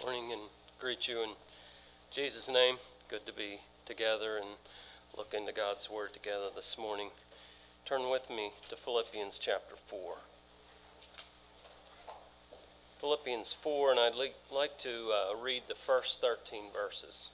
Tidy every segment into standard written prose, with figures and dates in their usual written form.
morning and greet you in Jesus' name. Good to be together and look into God's Word together this morning. Turn with me to Philippians chapter 4. Philippians 4, and I'd like to read the first 13 verses.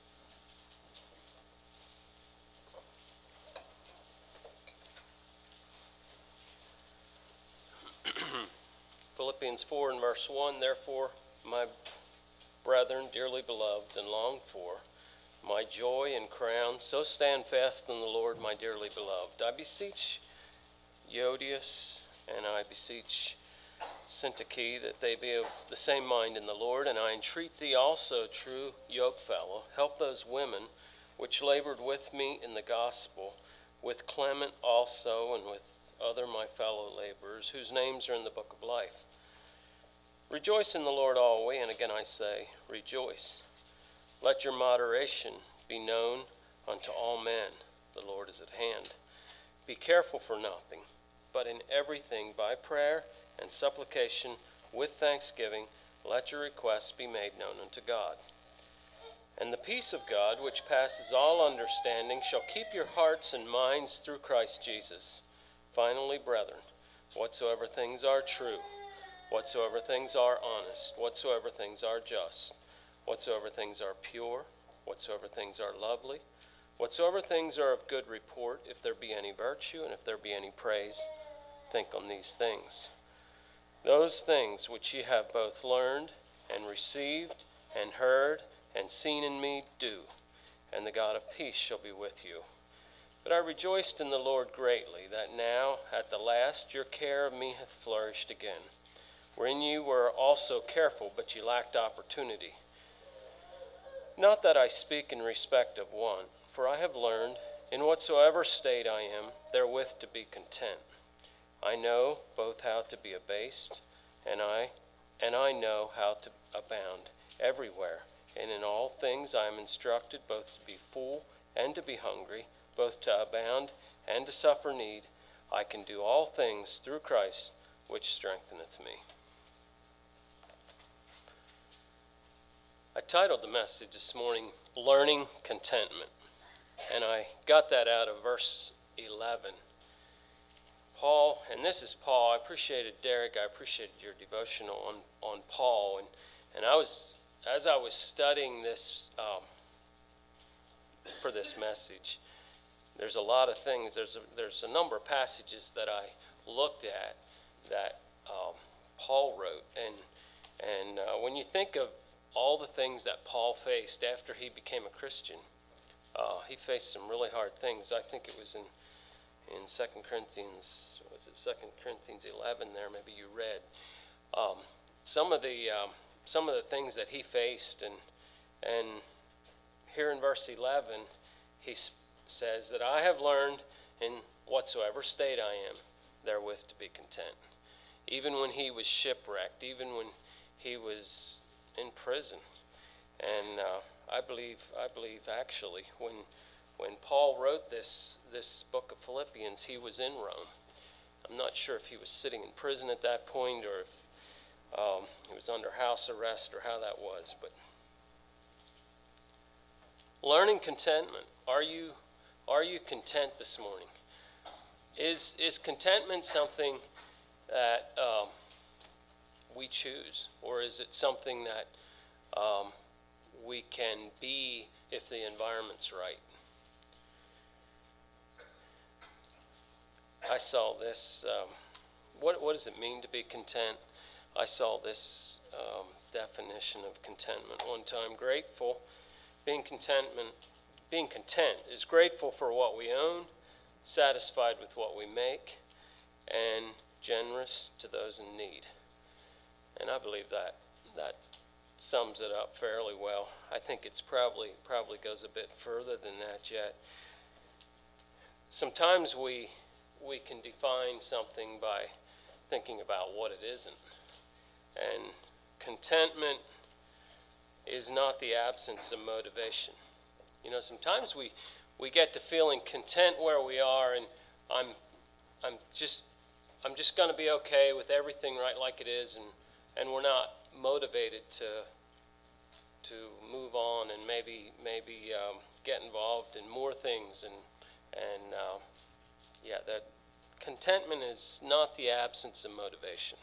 Philippians 4 and verse 1, Therefore, my brethren, dearly beloved and longed for, my joy and crown, so stand fast in the Lord, my dearly beloved. I beseech Euodias, and I beseech Syntyche, that they be of the same mind in the Lord, and I entreat thee also, true yokefellow, help those women which labored with me in the gospel, with Clement also, and with other my fellow laborers, whose names are in the book of life. Rejoice in the Lord always, and again I say, rejoice. Let your moderation be known unto all men. The Lord is at hand. Be careful for nothing, but in everything by prayer and supplication with thanksgiving, let your requests be made known unto God. And the peace of God, which passes all understanding, shall keep your hearts and minds through Christ Jesus. Finally, brethren, whatsoever things are true, whatsoever things are honest, whatsoever things are just, whatsoever things are pure, whatsoever things are lovely, whatsoever things are of good report, if there be any virtue and if there be any praise, think on these things. Those things which ye have both learned and received and heard and seen in me, do, and the God of peace shall be with you. But I rejoiced in the Lord greatly, that now at the last your care of me hath flourished again, wherein ye were also careful, but ye lacked opportunity. Not that I speak in respect of one, for I have learned, in whatsoever state I am, therewith to be content. I know both how to be abased, and I know how to abound everywhere. And in all things I am instructed both to be full and to be hungry, both to abound and to suffer need. I can do all things through Christ, which strengtheneth me. I titled the message this morning, Learning Contentment. And I got that out of verse 11. Paul, and this is Paul. I appreciated Derek. I appreciated your devotional on Paul. And as I was studying this for this message, there's a lot of things. There's a number of passages that I looked at that Paul wrote. And when you think of all the things that Paul faced after he became a Christian, he faced some really hard things. I think it was in 2 Corinthians, was it 2 Corinthians 11 there, maybe you read. Some of the things that he faced, and here in verse 11, he says that I have learned in whatsoever state I am, therewith to be content. Even when he was shipwrecked, even when he was in prison. And I believe actually when Paul wrote this book of Philippians, he was in Rome. I'm not sure if he was sitting in prison at that point or if he was under house arrest or how that was. But learning contentment. Are you content this morning? Is contentment something that we choose, or is it something that we can be if the environment's right? I saw this. What does it mean to be content? I saw this definition of contentment one time. Being content is grateful for what we own, satisfied with what we make, and generous to those in need. And I believe that sums it up fairly well. I think it's probably goes a bit further than that yet. Sometimes we can define something by thinking about what it isn't. And contentment is not the absence of motivation. You know, sometimes we get to feeling content where we are, and I'm just going to be okay with everything right like it is, and we're not motivated move on and maybe get involved in more things and that contentment is not the absence of motivation.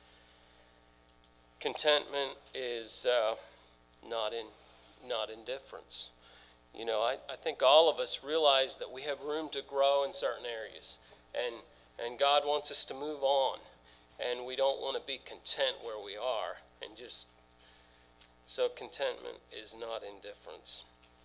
Contentment is not indifference. You know, I think all of us realize that we have room to grow in certain areas, and God wants us to move on, and we don't want to be content where we are, and just so contentment is not indifference.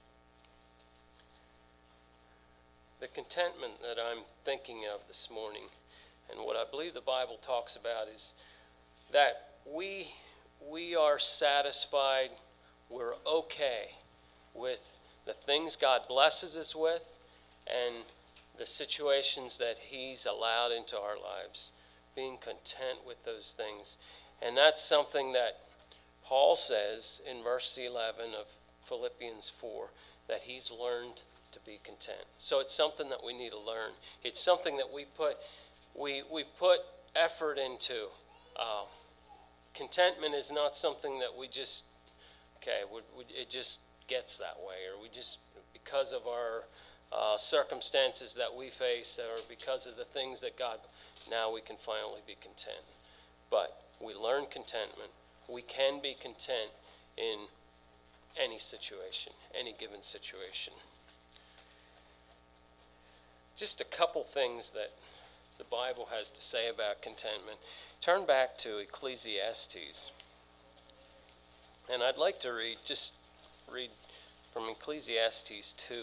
The contentment that I'm thinking of this morning, and what I believe the Bible talks about, is that we are satisfied, we're okay with the things God blesses us with and the situations that He's allowed into our lives, being content with those things. And that's something that Paul says in verse 11 of Philippians 4, that he's learned to be content. So it's something that we need to learn. It's something that we put effort into. Contentment is not something that we just, it just gets that way, or we just, because of our circumstances that we face, or because of the things that God, now we can finally be content. But we learn contentment. We can be content in any situation, any given situation. Just a couple things that the Bible has to say about contentment. Turn back to Ecclesiastes. And I'd like to read from Ecclesiastes 2.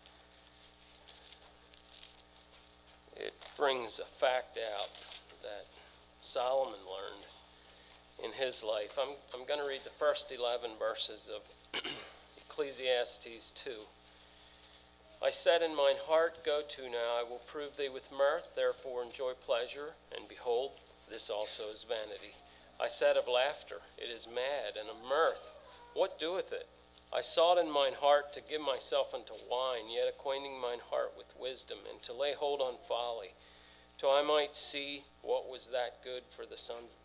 It brings a fact out that Solomon learned in his life. I'm going to read the first 11 verses of Ecclesiastes 2. I said in mine heart, go to now, I will prove thee with mirth, therefore enjoy pleasure, and behold, this also is vanity. I said of laughter, it is mad, and of mirth, what doeth it? I sought in mine heart to give myself unto wine, yet acquainting mine heart with wisdom, and to lay hold on folly, till I might see what was that good for the sons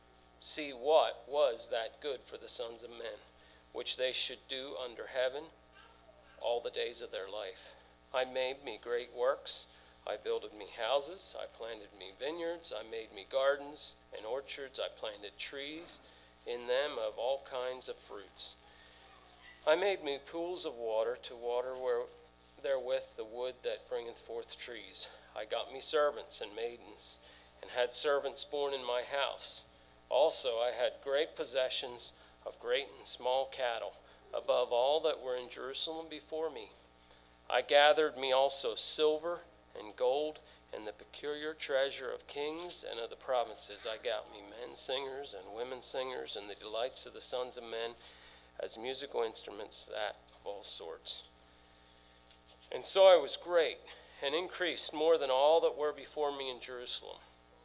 of men, which they should do under heaven all the days of their life. I made me great works. I builded me houses. I planted me vineyards. I made me gardens and orchards. I planted trees in them of all kinds of fruits. I made me pools of water to water therewith the wood that bringeth forth trees. I got me servants and maidens, and had servants born in my house. Also I had great possessions of great and small cattle, above all that were in Jerusalem before me. I gathered me also silver and gold, and the peculiar treasure of kings and of the provinces. I got me men singers and women singers, and the delights of the sons of men, as musical instruments, that of all sorts. And so I was great, and increased more than all that were before me in Jerusalem.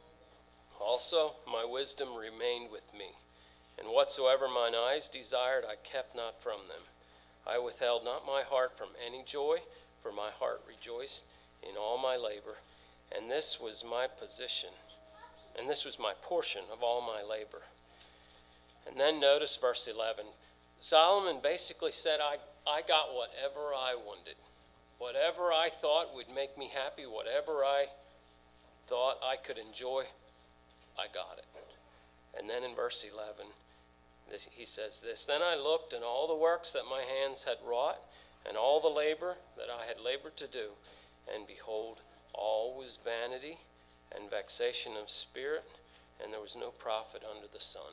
Also my wisdom remained with me, and whatsoever mine eyes desired I kept not from them. I withheld not my heart from any joy, for my heart rejoiced in all my labor, and this was my position, and this was my portion of all my labor. And then notice verse 11. Solomon basically said, I got whatever I wanted. Whatever I thought would make me happy, whatever I thought I could enjoy, I got it. And then in verse 11, he says this, Then I looked, and all the works that my hands had wrought, and all the labor that I had labored to do, and behold, all was vanity and vexation of spirit, and there was no profit under the sun.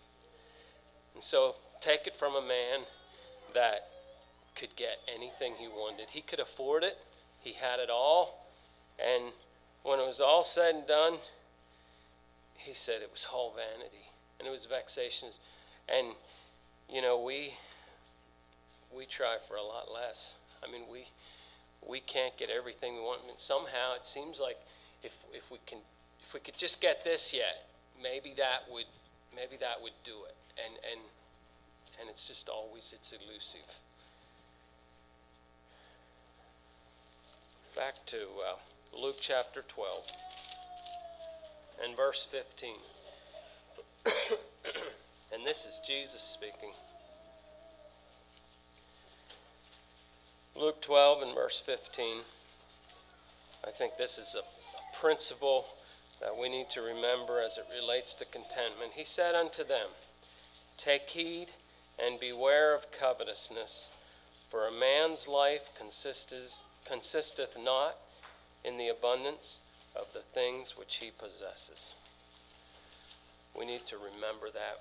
And so take it from a man that could get anything he wanted. He could afford it. He had it all. And when it was all said and done, he said it was all vanity, and it was vexation. And, you know, we try for a lot less. I mean, we can't get everything we want. I mean, somehow it seems like if we could just get this yet, maybe that would do it. And it's just always, it's elusive. Back to Luke chapter 12 and verse 15. And this is Jesus speaking. Luke 12 and verse 15. I think this is a principle that we need to remember as it relates to contentment. He said unto them, Take heed and beware of covetousness, for a man's life consisteth not in the abundance of the things which he possesses. We need to remember that.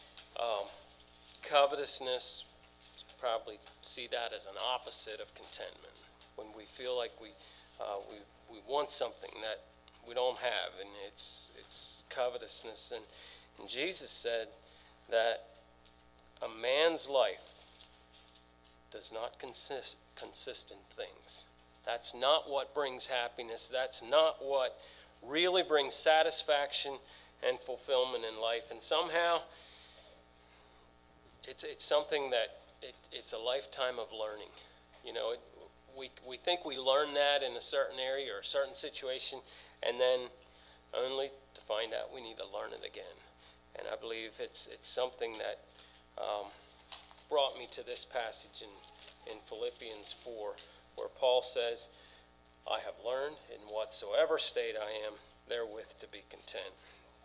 Covetousness, probably see that as an opposite of contentment. When we feel like we want something that we don't have, and it's covetousness. And Jesus said that a man's life does not consist in things. That's not what brings happiness. That's not what really brings satisfaction and fulfillment in life. And somehow, it's something that it's a lifetime of learning. You know, we think we learn that in a certain area or a certain situation, and then only to find out we need to learn it again. And I believe it's something that brought me to this passage in Philippians 4, where Paul says, I have learned in whatsoever state I am, therewith to be content.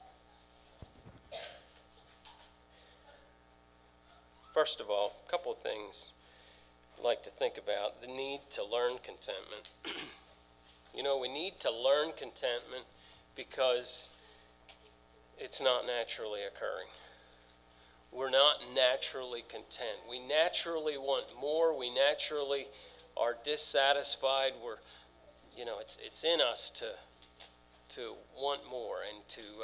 First of all, a couple of things I'd like to think about. The need to learn contentment. You know, we need to learn contentment because it's not naturally occurring. We're not naturally content. We naturally want more. We naturally are dissatisfied. It's in us to want more and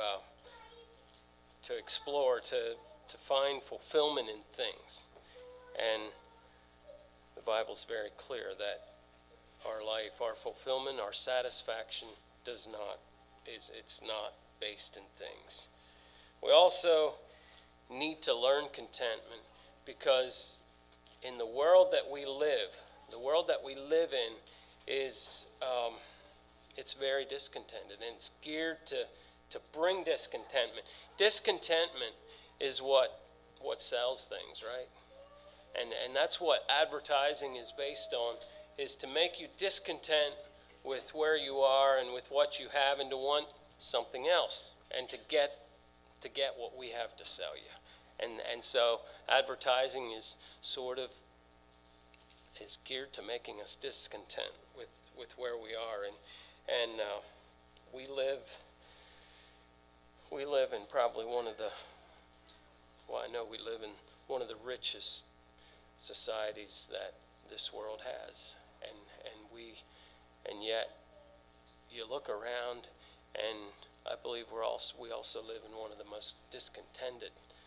to explore, to find fulfillment in things. And the Bible's very clear that our life, our fulfillment, our satisfaction it's not based in things. We also need to learn contentment because in the world that we live in is it's very discontented, and it's geared to bring discontentment. Discontentment is what sells things, right? And that's what advertising is based on, is to make you discontent with where you are and with what you have, and to want something else, and to get what we have to sell you. And so advertising is geared to making us discontent with where we are, and we live in probably we live in one of the richest societies that this world has, and yet you look around, and I believe we also live in one of the most discontented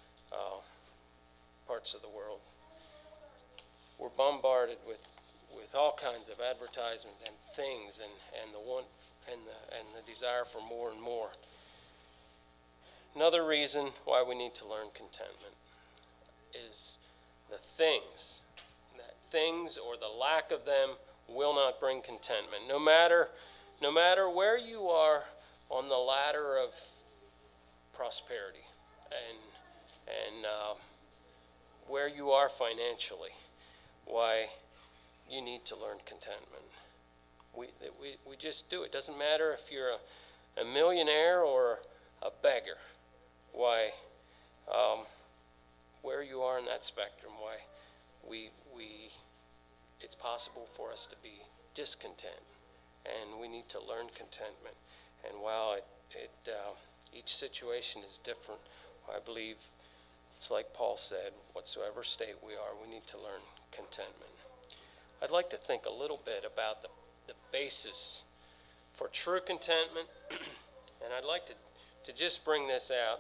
parts of the world. We're bombarded with all kinds of advertisement and things, and the want and the desire for more and more. Another reason why we need to learn contentment is the things or the lack of them will not bring contentment. No matter where you are on the ladder of prosperity and where you are financially, why you need to learn contentment. We just do. It doesn't matter if you're a millionaire or a beggar. Why, where you are in that spectrum, why it's possible for us to be discontent, and we need to learn contentment. And while each situation is different, I believe it's like Paul said, whatsoever state we are, we need to learn contentment. I'd like to think a little bit about the basis for true contentment, and I'd like to just bring this out.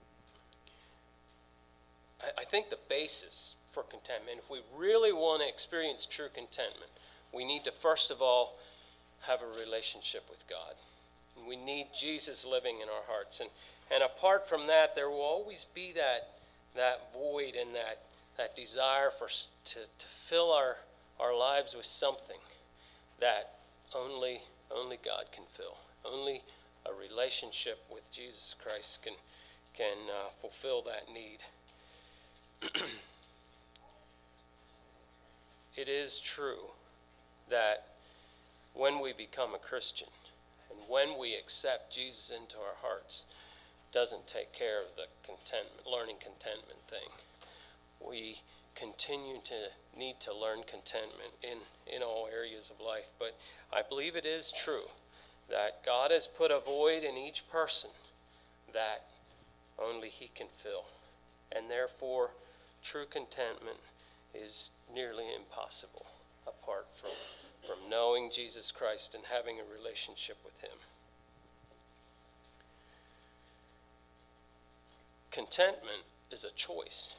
I think the basis for contentment, if we really want to experience true contentment, we need to first of all have a relationship with God. And we need Jesus living in our hearts. And apart from that, there will always be that void and that desire to fill our lives with something that only God can fill. Only a relationship with Jesus Christ can fulfill that need. It is true that when we become a Christian and when we accept Jesus into our hearts, doesn't take care of the learning contentment thing. We continue to need to learn contentment in all areas of life. But I believe it is true that God has put a void in each person that only He can fill. And therefore, true contentment is nearly impossible apart from knowing Jesus Christ and having a relationship with Him. Contentment is a choice.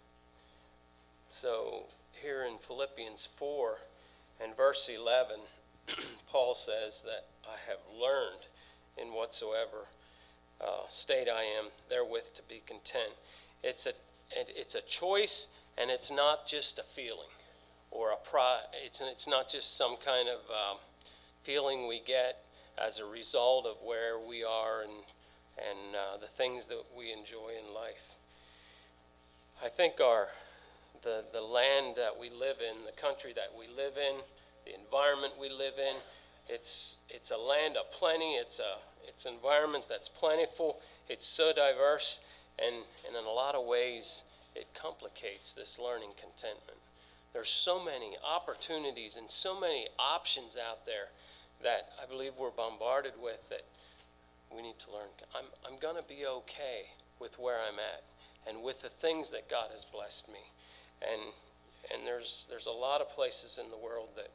So here in Philippians 4 and verse 11, Paul says that I have learned in whatsoever state I am therewith to be content. It's a choice, and it's not just a feeling or it's not just some kind of feeling we get as a result of where we are and the things that we enjoy in life. I think the land that we live in, the country that we live in, the environment we live in, it's a land of plenty. It's an environment that's plentiful. It's so diverse, and in a lot of ways, it complicates this learning contentment. There's so many opportunities and so many options out there that I believe we're bombarded with that we need to learn. I'm going to be okay with where I'm at and with the things that God has blessed me. And there's a lot of places in the world that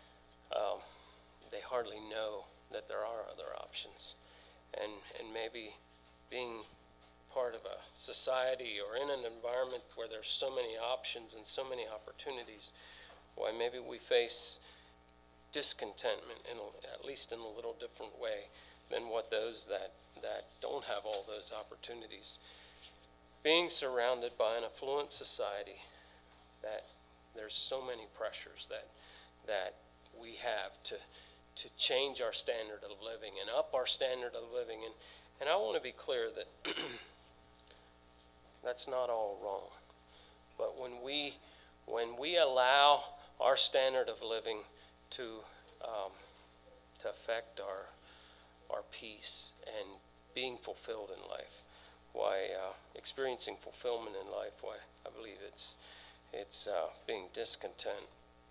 they hardly know that there are other options. And maybe being part of a society or in an environment where there's so many options and so many opportunities, why maybe we face discontentment at least in a little different way than what those that don't have all those opportunities. Being surrounded by an affluent society, that there's so many pressures that we have to change our standard of living and up our standard of living. And I want to be clear that that's not all wrong. But when we allow our standard of living to affect our peace and being fulfilled in life, why experiencing fulfillment in life, why I believe it's being discontent.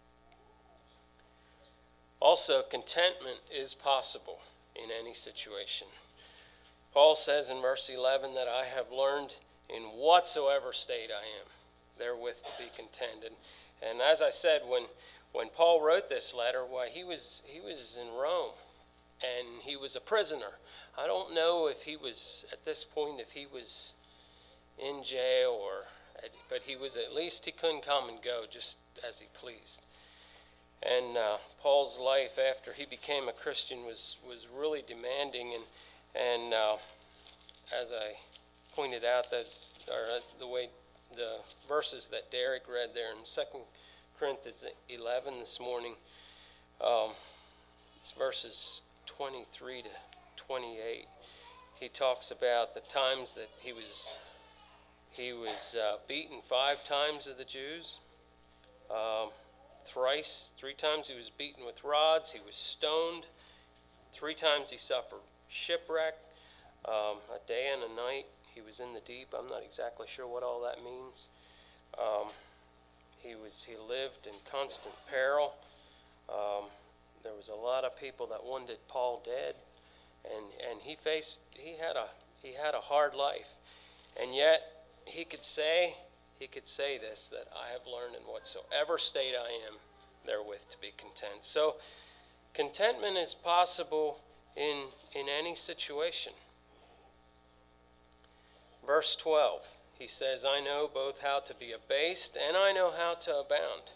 Also, contentment is possible in any situation. Paul says in verse 11 that I have learned in whatsoever state I am therewith to be content. And as I said, when Paul wrote this letter, why he was in Rome and he was a prisoner. I don't know if he was at this point, if he was in jail but he was, at least he couldn't come and go just as he pleased. And Paul's life after he became a Christian was really demanding, and as I pointed out, the way the verses that Derek read there in 2 Corinthians 11 this morning, it's verses 23 to 28. He talks about the times that he was beaten 5 times of the Jews. Three times he was beaten with rods. He was stoned. 3 times he suffered shipwreck. A day and a night he was in the deep. I'm not exactly sure what all that means. He lived in constant peril. There was a lot of people that wanted Paul dead, and he had a hard life, and yet he could say this, that I have learned in whatsoever state I am therewith to be content. So contentment is possible in any situation. Verse 12, he says, I know both how to be abased and I know how to abound.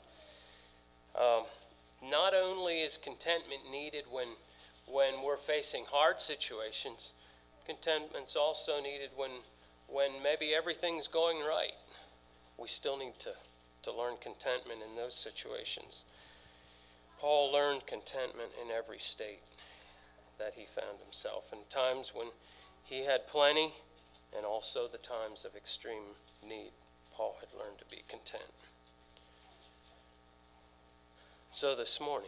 Not only is contentment needed when we're facing hard situations, contentment's also needed when maybe everything's going right. We still need to learn contentment in those situations. Paul learned contentment in every state that he found himself, in times when he had plenty and also the times of extreme need. Paul had learned to be content. So this morning,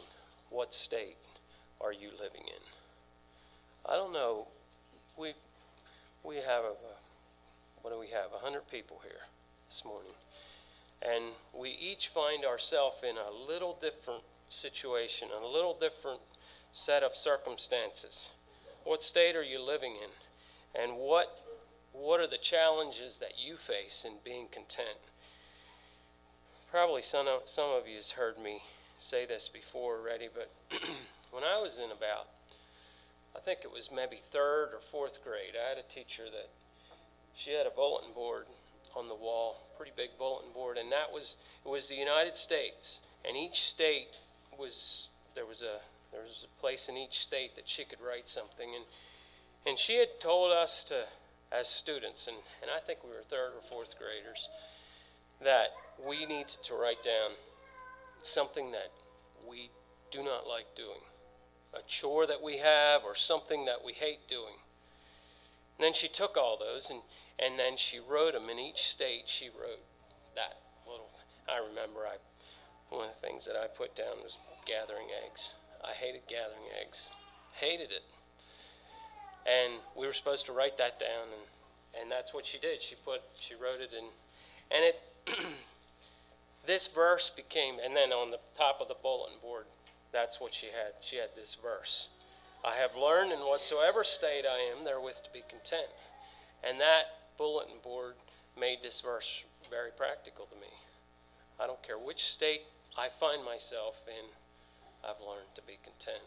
what state are you living in? I don't know. We have, what do we have, 100 people here this morning. And we each find ourselves in a little different situation, a little different set of circumstances. What state are you living in? And what are the challenges that you face in being content? Probably some of you has heard me say this before already, but when I was in about, I think it was maybe 3rd or 4th grade, I had a teacher that she had a bulletin board on the wall, pretty big bulletin board, and it was the United States, and each state there was a place in each state that she could write something, and she had told us to, as students, and I think we were 3rd or 4th graders, that we needed to write down something that we do not like doing, a chore that we have or something that we hate doing. And then she took all those and then she wrote them in each state. She wrote that little, I remember one of the things that I put down was gathering eggs. I hated gathering eggs, hated it. And we were supposed to write that down, and that's what she did. She wrote it in, and it, this verse became, and then on the top of the bulletin board, that's what she had. She had this verse. I have learned in whatsoever state I am therewith to be content. And that bulletin board made this verse very practical to me. I don't care which state I find myself in, I've learned to be content.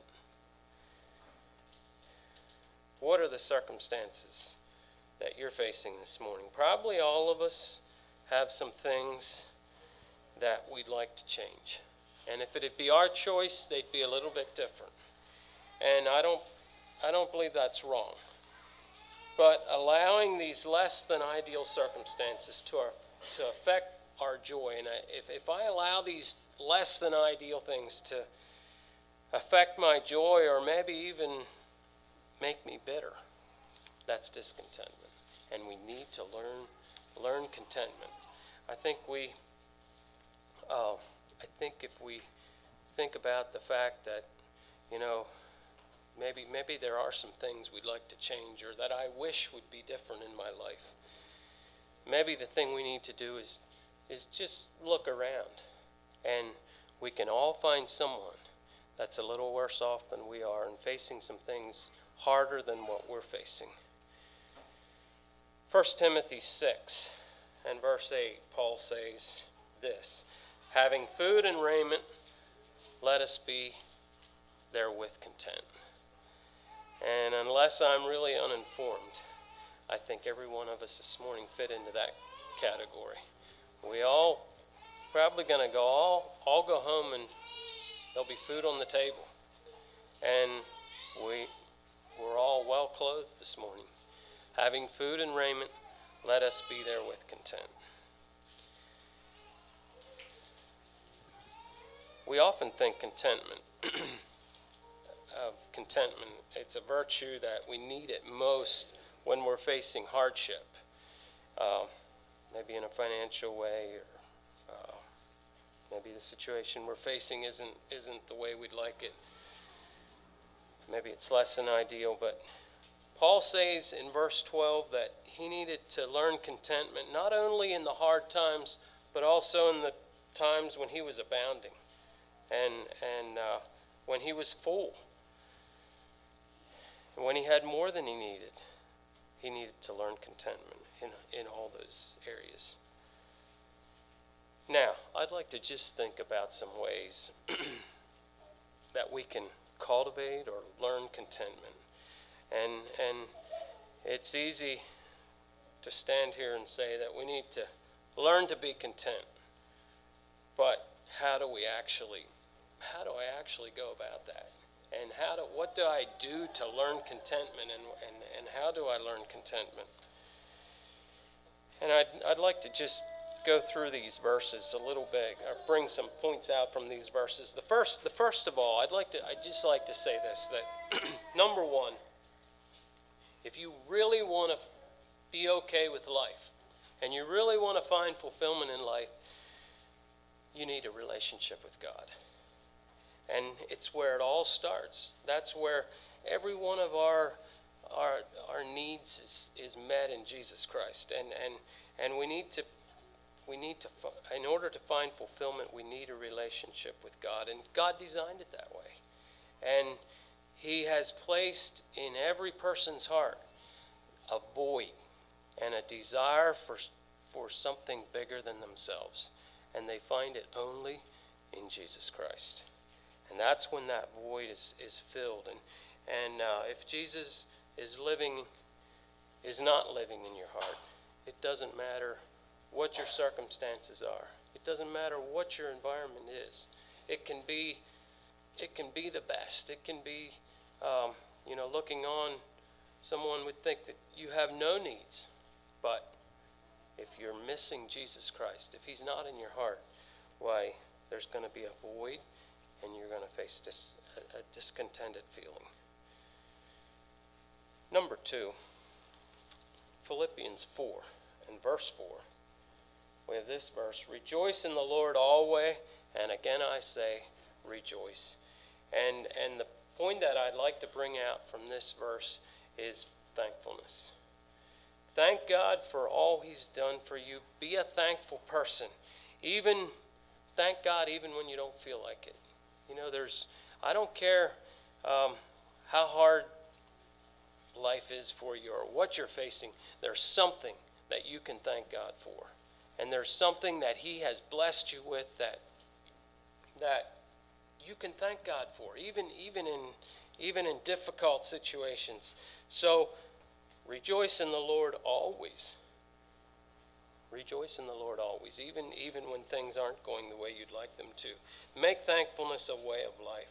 What are the circumstances that you're facing this morning? Probably all of us have some things that we'd like to change. And if it'd be our choice, they'd be a little bit different. And I don't believe that's wrong. But allowing these less than ideal circumstances to affect our joy, and if I allow these less than ideal things to affect my joy or maybe even make me bitter, that's discontentment. And we need to learn contentment. I think if we think about the fact that, maybe there are some things we'd like to change or that I wish would be different in my life. Maybe the thing we need to do is just look around, and we can all find someone that's a little worse off than we are and facing some things harder than what we're facing. 1 Timothy 6 and verse 8, Paul says this, having food and raiment, let us be therewith content. And unless I'm really uninformed, I think every one of us this morning fit into that category. We all probably going to go all go home and there'll be food on the table. And we're all well clothed this morning. Having food and raiment, let us be therewith content. We often think contentment, it's a virtue that we need it most when we're facing hardship, maybe in a financial way, or maybe the situation we're facing isn't the way we'd like it. Maybe it's less than ideal, but Paul says in verse 12 that he needed to learn contentment not only in the hard times, but also in the times when he was abounding and when he was full. And when he had more than he needed to learn contentment in all those areas. Now, I'd like to just think about some ways that we can cultivate or learn contentment. And it's easy to stand here and say that we need to learn to be content. But how do I actually go about that? And what do I do to learn contentment, and how do I learn contentment? And I'd like to just go through these verses a little bit, or bring some points out from these verses. The first of all, I'd just like to say this, that number one, if you really want to be okay with life, and you really want to find fulfillment in life, you need a relationship with God. And it's where it all starts. That's where every one of our needs is met in Jesus Christ. And we need to, in order to find fulfillment, we need a relationship with God. And God designed it that way. And He has placed in every person's heart a void and a desire for something bigger than themselves. And they find it only in Jesus Christ. And that's when that void is filled. And if Jesus is not living in your heart, it doesn't matter what your circumstances are. It doesn't matter what your environment is. It can be the best. It can be, looking on, someone would think that you have no needs. But if you're missing Jesus Christ, if He's not in your heart, why, there's going to be a void, and you're going to face a discontented feeling. Number 2, Philippians 4 and verse 4. We have this verse: rejoice in the Lord always, and again I say, rejoice. And the point that I'd like to bring out from this verse is thankfulness. Thank God for all He's done for you. Be a thankful person. Thank God even when you don't feel like it. I don't care how hard life is for you or what you're facing. There's something that you can thank God for. And there's something that He has blessed you with that you can thank God for, even in difficult situations. So rejoice in the Lord always. Rejoice in the Lord always, even when things aren't going the way you'd like them to. Make thankfulness a way of life.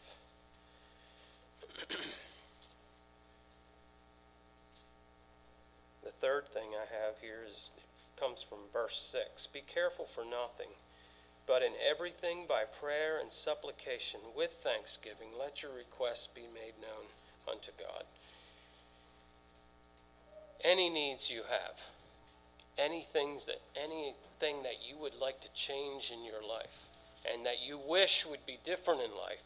The third thing I have here comes from verse 6. Be careful for nothing, but in everything by prayer and supplication with thanksgiving, let your requests be made known unto God. Any needs you have, anything that you would like to change in your life and that you wish would be different in life,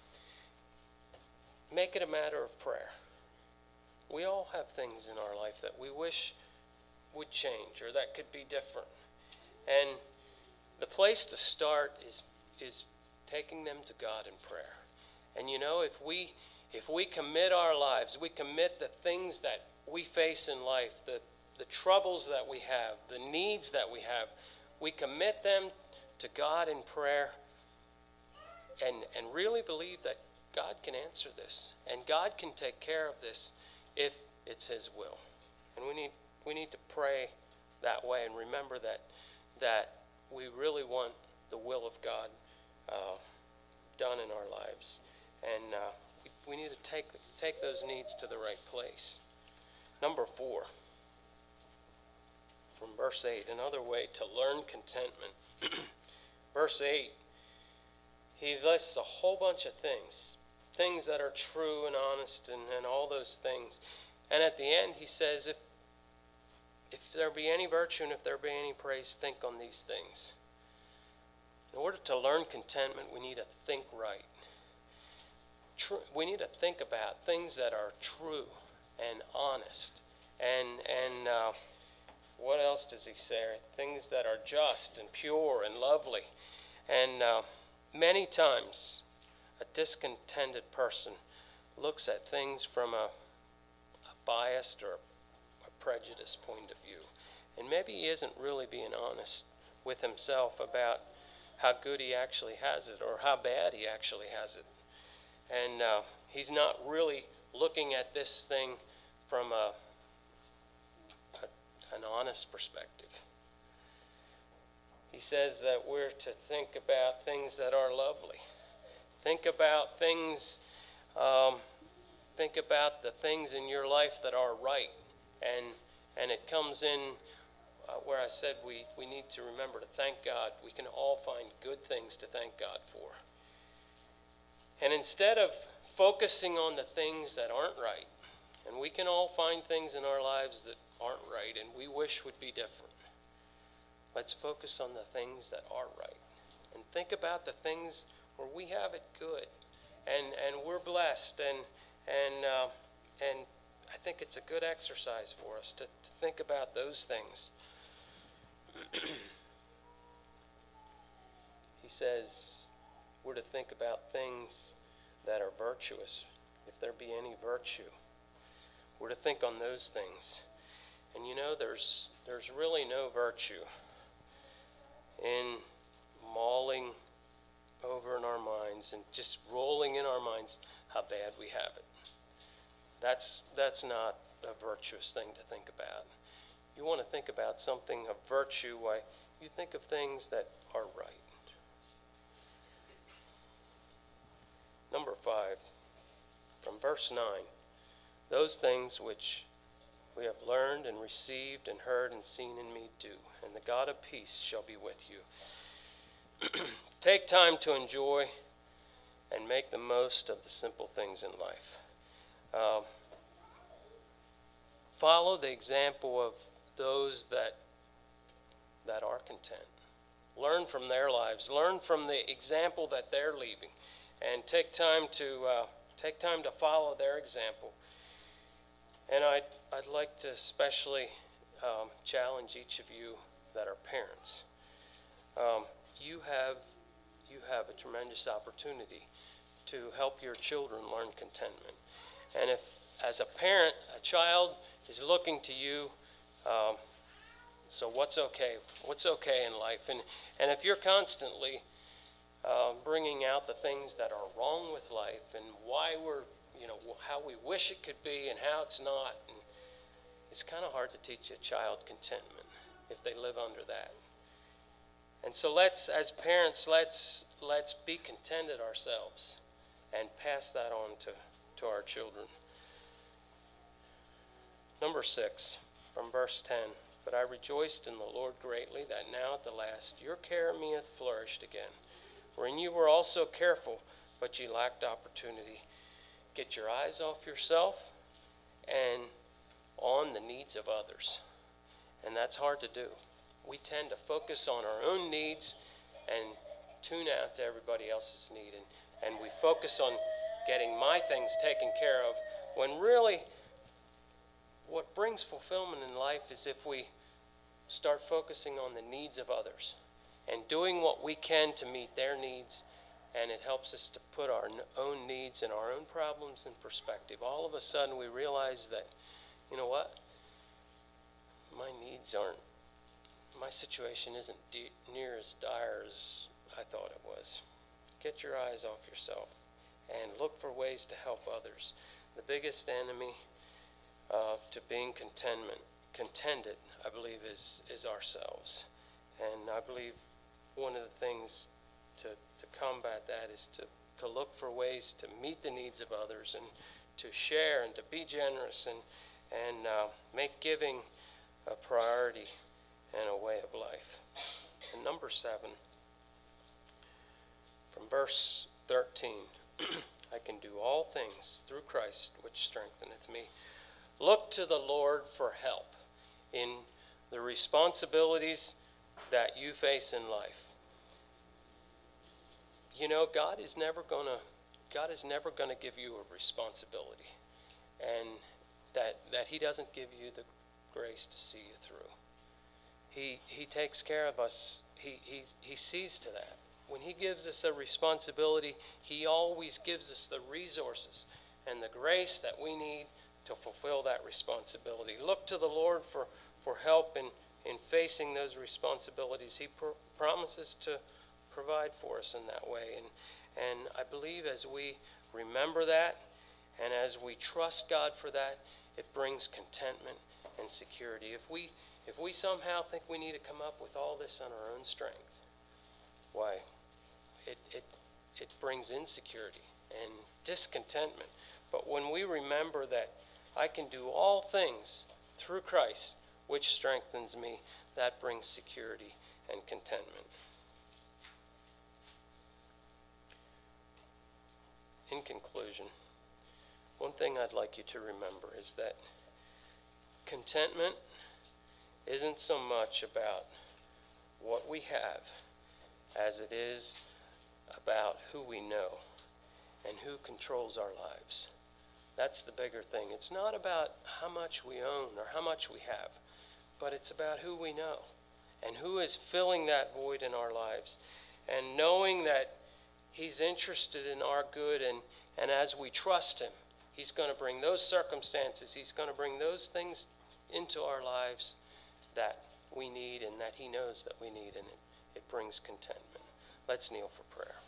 make it a matter of prayer. We all have things in our life that we wish would change or that could be different. And the place to start is taking them to God in prayer. And if we commit our lives, we commit the things that we face in life, the troubles that we have, the needs that we have, we commit them to God in prayer and really believe that God can answer this and God can take care of this if it's His will. And we need to pray that way and remember that we really want the will of God done in our lives. And we need to take those needs to the right place. Number 4, from verse 8, another way to learn contentment. Verse 8, he lists a whole bunch of things that are true and honest and all those things. And at the end he says, if there be any virtue and if there be any praise, think on these things. In order to learn contentment, we need to think right. We need to think about things that are true and honest. And what else does he say? Things that are just and pure and lovely. And many times, a discontented person looks at things from a biased or a prejudiced point of view. And maybe he isn't really being honest with himself about how good he actually has it or how bad he actually has it. And he's not really looking at this thing from an honest perspective. He says that we're to think about things that are lovely. Think about the things in your life that are right. And it comes in where I said we need to remember to thank God. We can all find good things to thank God for. And instead of focusing on the things that aren't right, and we can all find things in our lives that aren't right and we wish would be different, let's focus on the things that are right. And think about the things where we have it good, and we're blessed, and I think it's a good exercise for us to think about those things. He says we're to think about things that are virtuous, if there be any virtue. We're to think on those things. And you know, there's really no virtue in mulling over in our minds and just rolling in our minds how bad we have it. That's not a virtuous thing to think about. You want to think about something of virtue, why you think of things that are right. Number 5, from verse 9, those things which we have learned and received and heard and seen in me do, and the God of peace shall be with you. Take time to enjoy and make the most of the simple things in life. Follow the example of those that are content. Learn from their lives. Learn from the example that they're leaving, and take time to follow their example. And I'd like to especially challenge each of you that are parents. You have a tremendous opportunity to help your children learn contentment. And if, as a parent, a child is looking to you, so what's okay? What's okay in life? And if you're constantly bringing out the things that are wrong with life and why we're, how we wish it could be and how it's not, and it's kind of hard to teach a child contentment if they live under that. And so as parents, let's be contented ourselves and pass that on to our children. Number 6, from verse 10, but I rejoiced in the Lord greatly that now at the last your care of me hath flourished again, wherein you were also careful, but ye lacked opportunity. Get your eyes off yourself and on the needs of others. And that's hard to do. We tend to focus on our own needs and tune out to everybody else's need. And we focus on getting my things taken care of, when really what brings fulfillment in life is if we start focusing on the needs of others and doing what we can to meet their needs. And it helps us to put our own needs and our own problems in perspective. All of a sudden we realize that, you know what? My situation isn't near as dire as I thought it was. Get your eyes off yourself and look for ways to help others. The biggest enemy to being contented, I believe, is ourselves. And I believe one of the things to combat that is to look for ways to meet the needs of others and to share and to be generous and make giving a priority and a way of life. And number 7, from verse 13, I can do all things through Christ which strengtheneth me. Look to the Lord for help in the responsibilities that you face in life. You know, God is never going to give you a responsibility, and that he doesn't give you the grace to see you through. He takes care of us. He sees to that. When he gives us a responsibility, he always gives us the resources and the grace that we need to fulfill that responsibility. Look to the Lord for help in facing those responsibilities. He promises to provide for us in that way. And I believe as we remember that and as we trust God for that, it brings contentment and security. If we somehow think we need to come up with all this on our own strength, why, it brings insecurity and discontentment. But when we remember that I can do all things through Christ, which strengthens me, that brings security and contentment. In conclusion, one thing I'd like you to remember is that contentment isn't so much about what we have as it is about who we know and who controls our lives. That's the bigger thing. It's not about how much we own or how much we have, but it's about who we know and who is filling that void in our lives. And knowing that he's interested in our good, and as we trust him, he's going to bring those circumstances, he's going to bring those things into our lives that we need and that he knows that we need, and it brings contentment. Let's kneel for prayer.